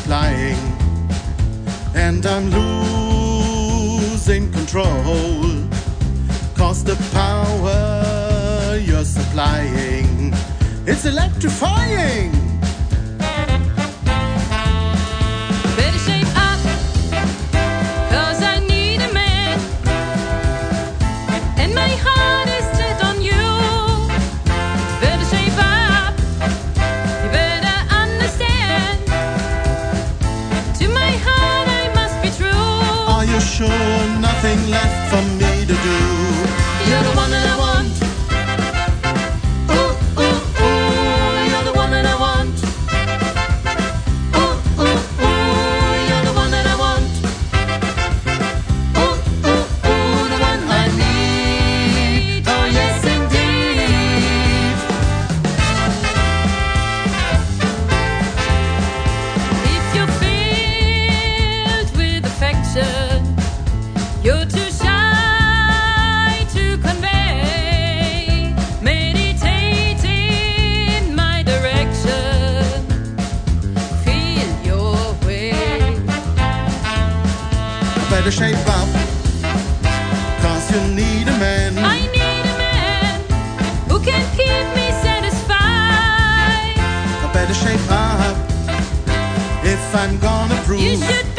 multiplying, and I'm losing control, 'cause the power you're supplying, it's electrifying. Better shape up, 'cause I need a man, and my heart is set on you. Better shape up, you better understand. To my heart I must be true. Are you sure nothing left for me to do? You're the one that I want. Ooh, ooh, ooh, you're the one that I want. Ooh, ooh, ooh, you're the one that I want. Ooh, ooh, ooh, the one I need. Oh yes indeed. If you're filled with affection, you're too shy to convey. Meditate in my direction, feel your way. Better shape up, 'cause you need a man. I need a man who can keep me satisfied. I better shape up if I'm gonna prove You should